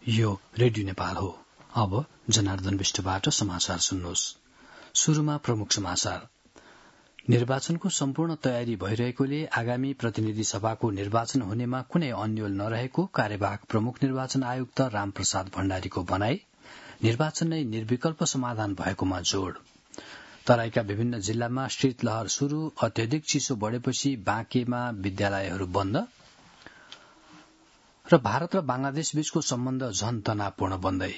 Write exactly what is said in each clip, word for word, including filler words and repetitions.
यो रेडियो नेपाल हो। अब जनार्दन विष्टबाट समाचार सुन्नुहोस्। शुरूमा प्रमुख समाचार। निर्वाचनको सम्पूर्ण तयारी भइरहेकोले आगामी प्रतिनिधि सभाको निर्वाचन हुनेमा कुनै अन्यल नरहेको कार्यवाहक प्रमुख निर्वाचन आयुक्त रामप्रसाद भण्डारीको भनाई। निर्वाचन नै निर्विकल्प समाधान भएकोमा जोड़। तराईका विभिन्न जिल्लामा शीतलहर शुरू, अत्यधिक चिसो बढ़ेपछि बाँकेमा विद्यालयहरू बन्द र भारत र बांग्लादेश बीचको सम्बन्ध झन तनावपूर्ण बन्दै।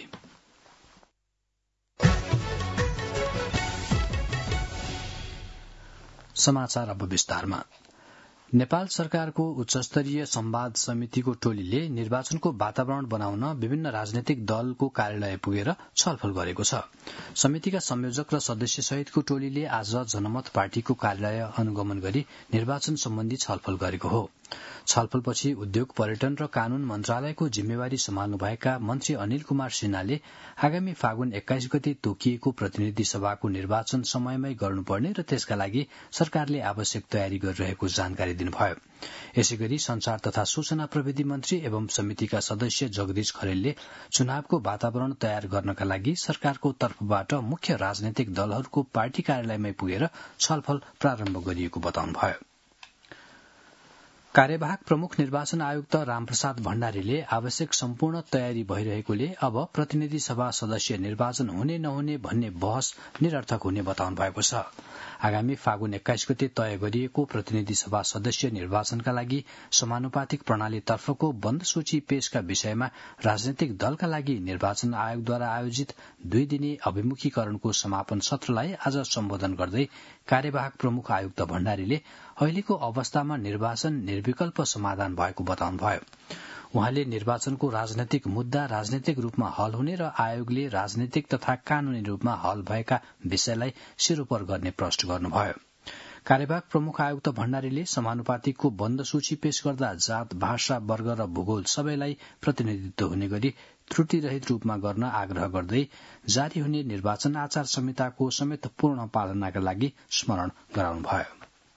समाचार अब विस्तारमा। नेपाल सरकारको उच्चस्तरीय संवाद समितिको टोलीले निर्वाचनको वातावरण बनाउन विभिन्न राजनैतिक दलको कार्यालय पुगेर छलफल गरेको छ। समितिका संयोजक र सदस्य सहितको टोलीले आज जनमत पार्टीको कार्यालय अनुगमन गरी निर्वाचन सम्बन्धी छलफल गरेको हो। छलफलपछि उद्योग, पर्यटन र कानून मन्त्रालयको जिम्मेवारी सम्हाल्नुभएका मन्त्री अनिल कुमार सिन्हाले आगामी फागुन एक्काइस गते तोकिएको प्रतिनिधि सभाको निर्वाचन समयमै गर्नुपर्ने र त्यसका लागि सरकारले आवश्यक तयारी गरिरहेको जानकारी दिनुभयो। यसैगरी संचार तथा सूचना प्रविधि मन्त्री एवं समितिका सदस्य जगदीश खरेलले चुनावको वातावरण तयार गर्नका लागि सरकारको तर्फबाट मुख्य राजनैतिक दलहरूको पार्टी कार्यालयमै पुगेर छलफल प्रारम्भ गरिएको बताउनुभयो। कार्यवाहक प्रमुख निर्वाचन आयुक्त रामप्रसाद भण्डारीले आवश्यक सम्पूर्ण तयारी भइरहेकोले अब प्रतिनिधि सभा सदस्य निर्वाचन हुने नहुने भन्ने बहस निरर्थक हुने बताउनु भएको छ। आगामी फागुन एक्काइस गते तय गरिएको प्रतिनिधि सभा सदस्य निर्वाचनका लागि समानुपातिक प्रणालीतर्फको बन्द सूची पेशका विषयमा राजनैतिक दलका लागि निर्वाचन आयोगद्वारा आयोजित दुई दिने अभिमुखीकरणको समापन सत्रलाई आज सम्बोधन गर्दै कार्यवाहक प्रमुख आयुक्त भण्डारीले अहिलेको अवस्थामा निर्वाचन निर्विकल्प समाधान भएको बताउनुभयो। उहाँले निर्वाचनको राजनैतिक मुद्दा राजनैतिक रूपमा हल हुने र आयोगले राजनैतिक तथा कानूनी रूपमा हल भएका विषयलाई सिरोपर गर्ने प्रश्न गर्नुभयो। कार्यवाहक प्रमुख आयुक्त भण्डारीले समानुपातिकको बन्द सूची पेश गर्दा जात, भाषा, वर्ग र भूगोल सबैलाई प्रतिनिधित्व हुने गरी त्रुटिरहित रूपमा गर्न आग्रह गर्दै जारी हुने निर्वाचन आचार संहिताको समेत पूर्ण पालनाका लागि स्मरण गराउनुभयो।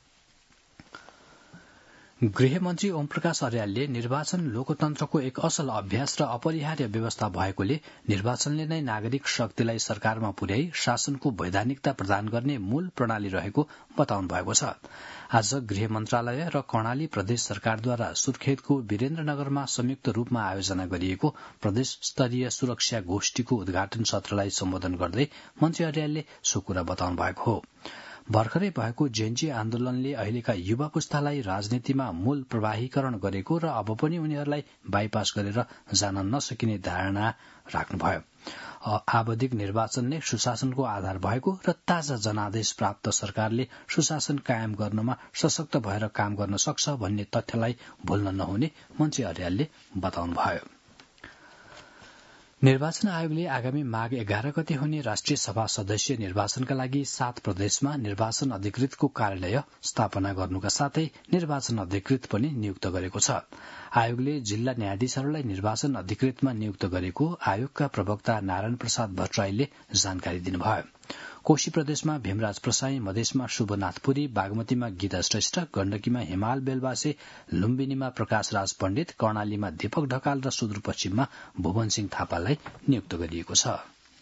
गृहमन्त्री ओमप्रकाश अर्यालले निर्वाचन लोकतन्त्रको एक असल अभ्यास र अपरिहार्य व्यवस्था भएकोले निर्वाचनले नै नागरिक शक्तिलाई सरकारमा पुर्याई शासनको वैधानिकता प्रदान गर्ने मूल प्रणाली रहेको बताउनु भएको छ। आज गृह मन्त्रालय र कर्णाली प्रदेश सरकारद्वारा सुर्खेतको वीरेन्द्रनगरमा संयुक्त रूपमा आयोजना गरिएको प्रदेश स्तरीय सुरक्षा गोष्ठीको उद्घाटन सत्रलाई सम्बोधन गर्दै मन्त्री अर्यालले सो कुरा बताउनु भएको हो। भर्खरै भएको जेएनजी आन्दोलनले अहिलेका युवा पुस्तालाई राजनीतिमा मूल प्रवाहीकरण गरेको र अब पनि उनीहरूलाई बाइपास गरेर जान नसकिने धारणा राख्नुभयो। आवधिक निर्वाचन नै सुशासनको आधार भएको र ताजा जनादेश प्राप्त सरकारले सुशासन कायम गर्नमा सशक्त भएर काम गर्न सक्छ भन्ने तथ्यलाई भुल्न नहुने मन्त्री अर्यालले बताउनुभयो। निर्वाचन आयोगले आगामी माघ एघार गते हुने राष्ट्रिय सभा सदस्य निर्वाचनका लागि सात प्रदेशमा निर्वाचन अधिकृतको कार्यालय स्थापना गर्नुका साथै निर्वाचन अधिकृत पनि नियुक्त गरेको छ। आयोगले जिल्ला न्यायाधीशहरूलाई निर्वाचन अधिकृतमा नियुक्त गरेको आयोगका प्रवक्ता नारायण प्रसाद भट्टराईले जानकारी दिनुभयो। कोशी प्रदेशमा भीमराज प्रसाई, मधेसमा शुभनाथ पुरी, बागमतीमा गीता श्रेष्ठ, गण्डकीमा हिमाल बेलबासे, लुम्बिनीमा प्रकाश राज पण्डित, कर्णालीमा दीपक ढकाल र सुदूरपश्चिममा भुवन सिंह थापालाई नियुक्त गरिएको छ।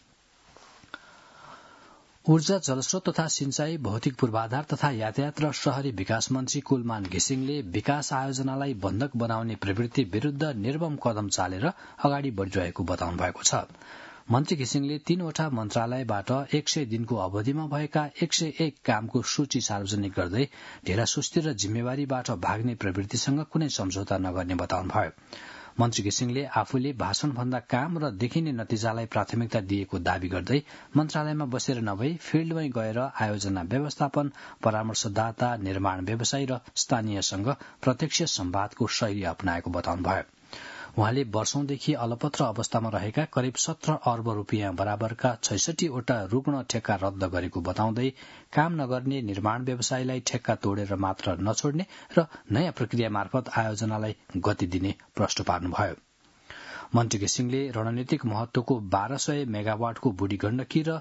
ऊर्जा, जलस्रोत तथा सिंचाई, भौतिक पूर्वाधार तथा यातायात र शहरी विकास मन्त्री कुलमान घिसिङले विकास आयोजनालाई बन्धक बनाउने प्रवृत्ति विरूद्ध निर्मम कदम चालेर अगाडि बढ़िरहेको बताउनु भएको छ। मन्त्री घिसिङले तीनवटा मन्त्रालयबाट एक सय दिनको अवधिमा भएका एक सय एक कामको सूची सार्वजनिक गर्दै ढिला सुस्ती र जिम्मेवारीबाट भाग्ने प्रवृत्तिसँग कुनै सम्झौता नगर्ने बताउनुभयो। मन्त्री घिसिङले आफूले भाषणभन्दा काम र देखिने नतिजालाई प्राथमिकता दिएको दावी गर्दै मन्त्रालयमा बसेर नभई फिल्डमै गएर आयोजना व्यवस्थापन, परामर्शदाता, निर्माण व्यवसायी र स्थानीयसँग प्रत्यक्ष संवादको शैली अपनाएको बताउनुभयो। उहाँले वर्षौंदेखि अलपत्र अवस्थामा रहेका करिब सत्र अर्ब रूपियाँ बराबरका छैसठीवटा रुग्ण ठेक्का रद्द गरेको बताउँदै काम नगर्ने निर्माण व्यवसायीलाई ठेक्का तोडेर मात्र नछोड्ने र नयाँ प्रक्रिया मार्फत आयोजनालाई गति दिने प्रश्न पार्नुभयो। मन्त्री घिसिङले रणनीतिक महत्वको बाह्र सय मेगावाटको बुढी गण्डकी र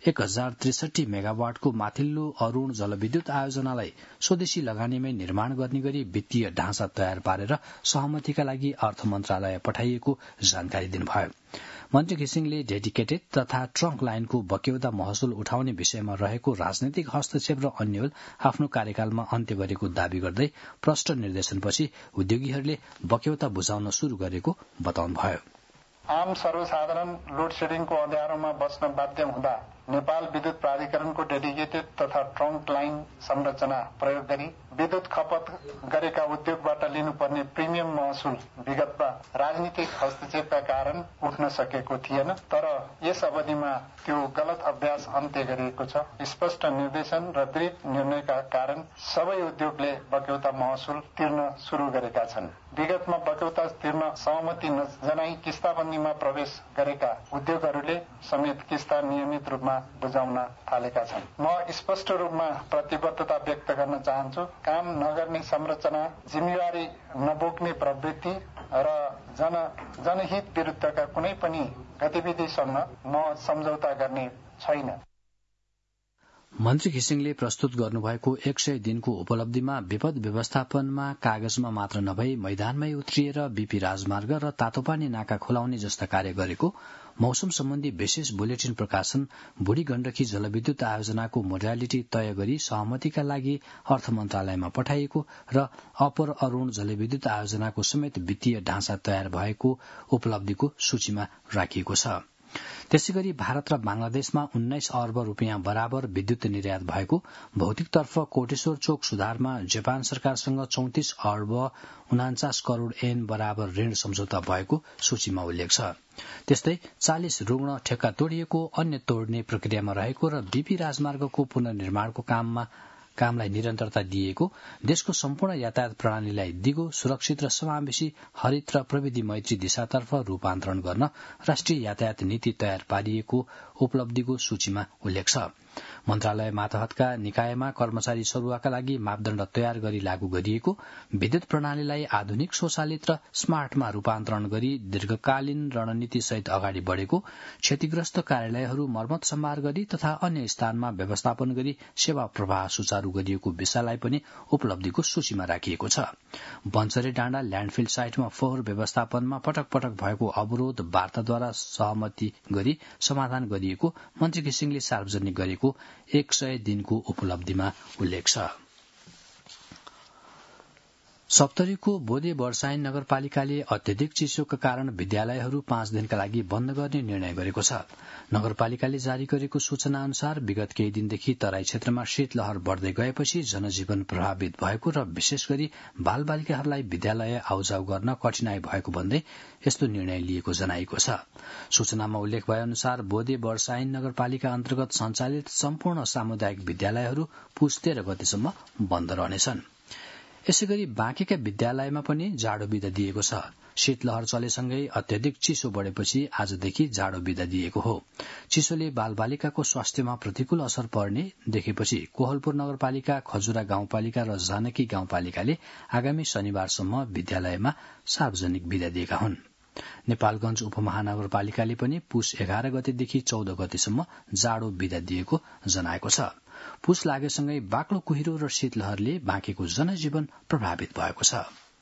एक हजार त्रिसठी मेगावाटको माथिल्लो अरूण जलविद्युत आयोजनालाई स्वदेशी लगानीमै निर्माण गर्ने गरी वित्तीय ढाँचा तयार पारेर सहमतिका लागि अर्थ मन्त्रालय पठाइएको जानकारी दिनुभयो। मन्त्री घिसिङले डेडिकेटेड तथा ट्रङ्क लाइनको बक्यौता महसुल उठाउने विषयमा रहेको राजनैतिक हस्तक्षेप र अन्यल आफ्नो कार्यकालमा अन्त्य गरेको दावी गर्दै प्रष्ट निर्देशनपछि उद्योगीहरूले बक्यौता बुझाउन शुरू गरेको बताउनुभयो। आम सर्वसाधारण लोड सेडिङको अँध्यारोमा बस्न बाध्य हुँदा नेपाल विद्युत प्राधिकरणको डेडिकेटेड तथा ट्रङ्क लाइन संरचना प्रयोग गरी विद्युत खपत गरेका उद्योगबाट लिनुपर्ने प्रिमियम महसुल विगतमा राजनीतिक हस्तक्षेपका कारण उठ्न सकेको थिएन, तर यस अवधिमा त्यो गलत अभ्यास अन्त्य गरिएको छ। स्पष्ट निर्देशन र दृढ निर्णयका कारण सबै उद्योगले बक्यौता महसुल तिर्न शुरू गरेका छन्। विगतमा बक्यौता तिर्न सहमति नजनाई किस्ताबन्दीमा प्रवेश गरेका उद्योगहरूले समेत किस्ता नियमित रूपमा बुझाउन थालेका छन्। म स्पष्ट रूपमा प्रतिबद्धता व्यक्त गर्न चाहन्छु। काम नगर्ने संरचना, जिम्मेवारी नबोक्ने प्रवृत्ति र जन जनहित विरुद्धका कुनै पनि गतिविधिसँग म सम्झौता गर्ने छैन। मन्त्री घिसिङले प्रस्तुत गर्नुभएको एक सय दिनको उपलब्धिमा विपद व्यवस्थापनमा कागजमा मात्र नभई मैदानमै उत्रिएर बीपी राजमार्ग र तातोपानी नाका खुलाउने जस्ता कार्य गरेको, मौसम सम्बन्धी विशेष बुलेटिन प्रकाशन, बुढी गण्डकी जलविद्युत आयोजनाको मोडालिटी तय गरी सहमतिका लागि अर्थ मन्त्रालयमा पठाइएको र अपर अरूण जलविद्युत आयोजनाको समेत वित्तीय ढाँचा तयार भएको उपलब्धिको सूचीमा राखिएको छ। त्यसैगरी भारत र बांग्लादेशमा उन्नाइस अर्ब रूपियाँ बराबर विद्युत निर्यात भएको, भौतिकतर्फ कोटेश्वर चोक सुधारमा जापान सरकारसँग चौतिस अर्ब उनाचास करोड़ एन बराबर ऋण सम्झौता भएको सूचीमा उल्लेख छ। त्यस्तै चालिस रुग्ण ठेक्का तोडिएको, अन्य तोड्ने प्रक्रियामा रहेको र बीपी राजमार्गको पुनर्निर्माणको काममा कामलाई निरन्तरता दिएको, देशको सम्पूर्ण यातायात प्रणालीलाई दिगो, सुरक्षित र समावेशी, हरित र प्रविधि मैत्री दिशातर्फ रूपान्तरण गर्न राष्ट्रिय यातायात नीति तयार पारिएको उपलब्धिको सूचीमा उल्लेख छ। मन्त्रालय मातहतका निकायमा कर्मचारी सरुवाका लागि मापदण्ड तयार गरी लागू गरिएको, विद्युत प्रणालीलाई आधुनिक, स्वचालित र स्मार्टमा रूपान्तरण गरी दीर्घकालीन रणनीति सहित अगाडि बढ़ेको, क्षतिग्रस्त कार्यालयहरू मर्मत सम्भार गरी तथा अन्य स्थानमा व्यवस्थापन गरी सेवा प्रवाह सुचारू गरिएको विषयलाई पनि उपलब्धिको सूचीमा राखिएको छ। बन्चरे डाँडा ल्याण्डफिल साइटमा फोहोर व्यवस्थापनमा पटक पटक भएको अवरोध वार्ताद्वारा सहमति गरी समाधान गरिएको मन्त्री घिसिङले सार्वजनिक गरेको एक सय दिनको उपलब्धिमा उल्लेख छ। सप्तरीको बोदे वर्षाइन नगरपालिकाले अत्यधिक चिसोका कारण विद्यालयहरू पाँच दिनका लागि बन्द गर्ने निर्णय गरेको छ। नगरपालिकाले जारी गरेको सूचना अनुसार विगत केही दिनदेखि तराई क्षेत्रमा शीतलहर बढ़दै गएपछि जनजीवन प्रभावित भएको र विशेष गरी बाल बालिकाहरूलाई विद्यालय आउजाउ गर्न कठिनाई भएको भन्दै यस्तो निर्णय लिएको जनाइएको छ। सूचनामा उल्लेख भए अनुसार बोदे वर्षाइन नगरपालिका अन्तर्गत सञ्चालित सम्पूर्ण सामुदायिक विद्यालयहरू पुस तेह्र गतेसम्म बन्द रहनेछन्। यसैगरी बाँकीका विद्यालयमा पनि जाडो बिदा दिएको छ। शीतलहर चलेसँगै अत्यधिक चिसो बढ़ेपछि आजदेखि जाडो बिदा दिएको हो। चिसोले बालबालिकाको स्वास्थ्यमा प्रतिकूल असर पर्ने देखेपछि कोहलपुर नगरपालिका, खजुरा गाउँपालिका र जानकी गाउँपालिकाले आगामी शनिबारसम्म विद्यालयमा सार्वजनिक बिदा दिएका हुन्। नेपालगंज उपमहानगरपालिकाले पनि पुस एघार गतेदेखि चौध गतेसम्म जाडो बिदा दिएको जनाएको छ। पुस लागेसँगै बाक्लो कुहिरो र शीतलहरले बाँकेको जनजीवन प्रभावित भएको छ।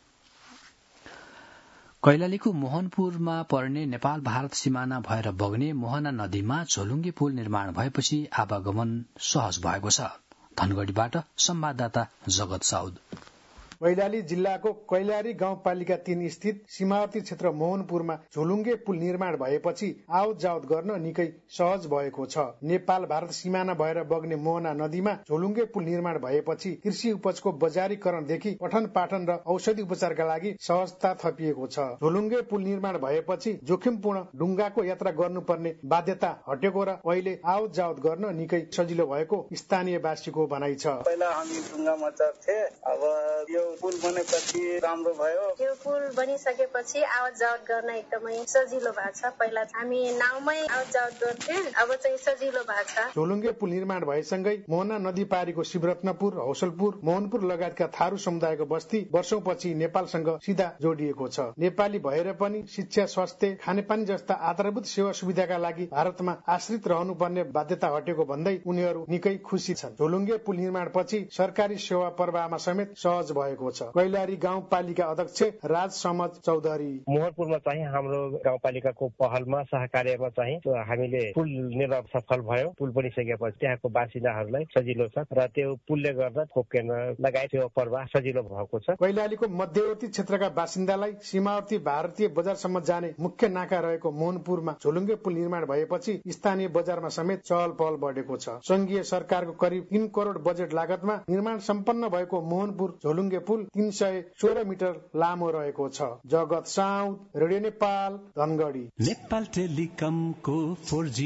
कैलालीको मोहनपुरमा पर्ने नेपाल भारत सिमाना भएर बग्ने मोहना नदीमा झोलुङ्गे पुल निर्माण भएपछि आवागमन सहज भएको छ। धनगढ़ीबाट संवाददाता जगत साउद। कैलाली जिल्लाको कैलाली गाउँपालिका तीन स्थित सीमावर्ती क्षेत्र मोहनपुरमा झोलुङ्गे पुल निर्माण भएपछि आवत जावत गर्न निकै सहज भएको छ। नेपाल भारत सिमाना भएर बग्ने मोहना नदीमा झोलुङ्गे पुल निर्माण भएपछि कृषि उपजको बजारीकरणदेखि पठन पाठन र औषधि उपचारका लागि सहजता थपिएको छ। झोलुङ्गे पुल निर्माण भएपछि जोखिमपूर्ण डुङ्गाको यात्रा गर्नुपर्ने बाध्यता हटेको र अहिले आवत जावत गर्न निकै सजिलो भएको स्थानीयवासीको भनाइ छ। पहिला हामी डुङ्गामा चढ्थे, अब यो पुल बनेपछि राम्रो भयो। यो पुल बनिसकेपछि आवत जावत गर्न एकदमै सजिलो भएको छ। पहिला हामी नाउमै आवत जावत गर्थ्यौं, अब चाहिँ सजिलो भएको छ। झोलुङ्गे पुल निर्माण भएसँगै मोहना नदी पारीको शिवरत्नपुर, हौसलपुर, मोहनपुर लगायतका थारू समुदायको बस्ती वर्षौंपछि नेपालसँग सिधा जोडिएको छ। नेपाली भएर पनि शिक्षा, स्वास्थ्य, खानेपानी जस्ता आधारभूत सेवा सुविधाका लागि भारतमा आश्रित रहनुपर्ने बाध्यता हटेको भन्दै उनीहरू निकै खुसी छन्। झोलुङ्गे पुल निर्माणपछि सरकारी सेवा प्रवाहमा समेत सहज भएको छ। कैलाली गाउँपालिका अध्यक्ष राज समज चौधरी, मोहनपुरमा चाहिँ हाम्रो गाउँपालिकाको पहलमा सहकार्यमा चाहिँ हामीले पुल निर्माण सफल भयो। पुल बनिसकेपछि त्यहाँको बासिन्दाहरूलाई सजिलो छ र त्यो पुलले गर्दा खोप केन्द्र लगायत सेवा प्रवाह सजिलो भएको छ। कैलालीको मध्यवर्ती क्षेत्रका बासिन्दालाई सीमावर्ती भारतीय बजारसम्म जाने मुख्य नाका रहेको मोहनपुरमा झोलुङ्गे पुल निर्माण भएपछि स्थानीय बजारमा समेत चहल पहल बढेको छ। संघीय सरकारको करिब तीन करोड़ बजेट लागतमा निर्माण सम्पन्न भएको मोहनपुर झोलुङ्गे पुल तीन सय सोह्र मिटर लामो रहेको छ। जगत साउद, रेडियो नेपाल, धनगढी। नेपाल टेलिकमको फोर जी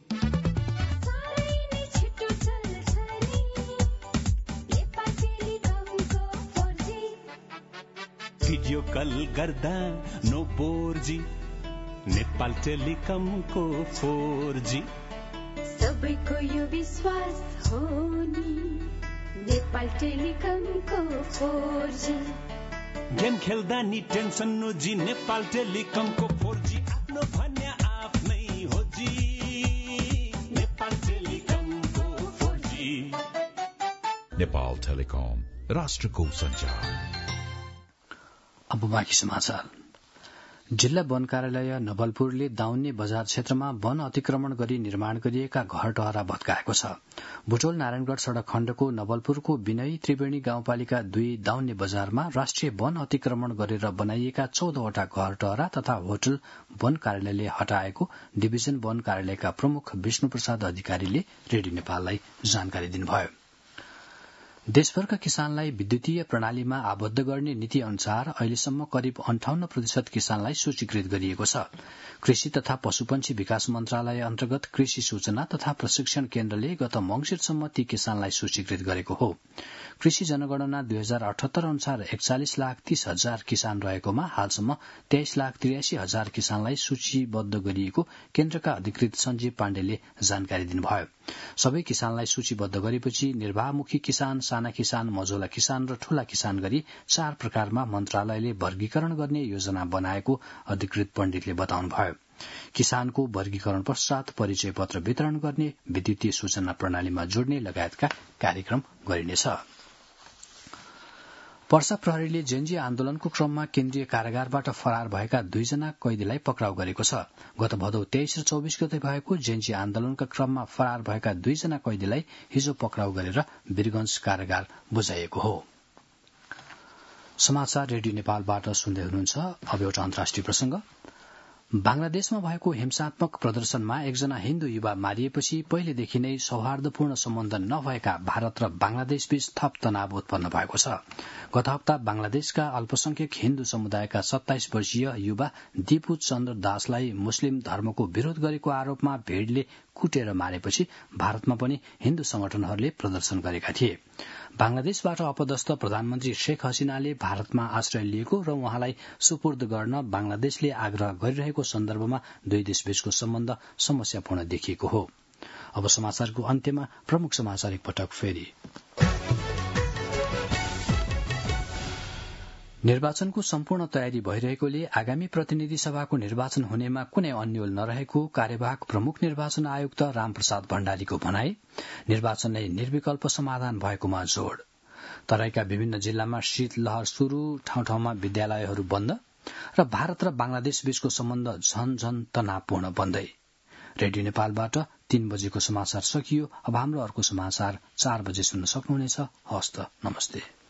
भिडियो कल गर्दा नो बोर जी। नेपाल टेलिकमको फोर जी सबैको यो विश्वास हो नि। नेपाल टेलिकमको फोर जी गेम खेल्दा नि टेन्सन नो जी। नेपाल टेलिकमको फोर जी आफ्नो भन्या आफ्नै हो जी। नेपाल टेलिकमको फोर जी। नेपाल टेलिकम राष्ट्रको सञ्चार। अब बाँकी समाचार। जिल्ला वन कार्यालय नवलपुरले दाउन्ने बजार क्षेत्रमा वन अतिक्रमण गरी निर्माण गरिएका घर टहरा भत्काएको छ। बुटोल नारायणगढ़ सड़क खण्डको नवलपुरको विनयी त्रिवेणी गाउँपालिका दुई दाउन्ने बजारमा राष्ट्रिय वन अतिक्रमण गरेर बनाइएका चौधवटा घर टहरा तथा होटल वन कार्यालयले हटाएको डिभिजन वन कार्यालयका प्रमुख विष्णु प्रसाद अधिकारीले रेडियो नेपाललाई जानकारी दिनुभयो। देशभरका किसानलाई विद्युतीय प्रणालीमा आबद्ध गर्ने नीति अनुसार अहिलेसम्म करिब अन्ठाउन्न प्रतिशत किसानलाई सूचीकृत गरिएको छ। कृषि तथा पशुपन्छी विकास मन्त्रालय अन्तर्गत कृषि सूचना तथा प्रशिक्षण केन्द्रले गत मंगिरसम्म ती किसानलाई सूचीकृत गरेको हो। कृषि जनगणना दुई हजार अठहत्तर अनुसार एकचालिस लाख तीस हजार किसान रहेकोमा हालसम्म तेइस लाख त्रियासी हजार किसानलाई सूचीबद्ध गरिएको केन्द्रका अधिकृत सञ्जीव पाण्डेले जानकारी दिनुभयो। सबै किसानलाई सूचीबद्ध गरेपछि निर्वाहमुखी किसान, साना किसान, मझौला किसान र ठूला किसान गरी चार प्रकारमा मन्त्रालयले वर्गीकरण गर्ने योजना बनाएको अधिकृत पण्डितले बताउनुभयो। किसानको वर्गीकरण पश्चात परिचय पत्र वितरण गर्ने, विद्युतीय सूचना प्रणालीमा जोड्ने लगायतका कार्यक्रम गरिनेछ। पर्सा प्रहरीले जेएनजी आन्दोलनको क्रममा केन्द्रीय कारागारबाट फरार भएका दुईजना कैदीलाई पक्राउ गरेको छ। गत भदौ तेइस र चौबिस गते भएको जेएनजी आन्दोलनका क्रममा फरार भएका दुईजना कैदीलाई हिजो पक्राउ गरेर वीरगंज कारागार बुझाइएको हो। समाचार रेडियो नेपालबाट सुन्दै हुनुहुन्छ। अब एउटा अन्तर्राष्ट्रिय प्रसंग। बांग्लादेशमा भएको हिंसात्मक प्रदर्शनमा एकजना हिन्दू युवा मारिएपछि पहिलेदेखि नै सौहार्दपूर्ण सम्बन्ध नभएका भारत र बांग्लादेश बीच थप तनाव उत्पन्न भएको छ। गत हप्ता बांग्लादेशका अल्पसंख्यक हिन्दू समुदायका सत्ताइस वर्षीय युवा दीपू चन्द्र दासलाई मुस्लिम धर्मको विरोध गरेको आरोपमा भीड़ले कुटेर मारेपछि भारतमा पनि हिन्दू संगठनहरूले प्रदर्शन गरेका थिए। बांग्लादेशबाट अपदस्थ प्रधानमन्त्री शेख हसीनाले भारतमा आश्रय लिएको र उहाँलाई सुपुर्द गर्न बांग्लादेशले आग्रह गरिरहेको सन्दर्भमा दुई देशबीचको सम्बन्ध समस्यापूर्ण देखिएको हो। अब समाचारको अन्त्यमा प्रमुख समाचार एकपटक फेरि। निर्वाचनको सम्पूर्ण तयारी भइरहेकोले आगामी प्रतिनिधि सभाको निर्वाचन हुनेमा कुनै अन्यल नरहेको कार्यवाहक प्रमुख निर्वाचन आयुक्त रामप्रसाद भण्डारीको भनाई। निर्वाचनलाई निर्विकल्प समाधान भएकोमा जोड़। तराईका विभिन्न जिल्लामा शीतलहर शुरू, ठाउँ ठाउँमा विद्यालयहरू बन्द र भारत र बांग्लादेश बीचको सम्बन्ध झन झन तनावपूर्ण बन्दै। रेडियो नेपालबाट तीन बजेको समाचार सकियो। अब हाम्रो अर्को समाचार चार बजे सुन्न सक्नुहुनेछ। हस्त नमस्ते।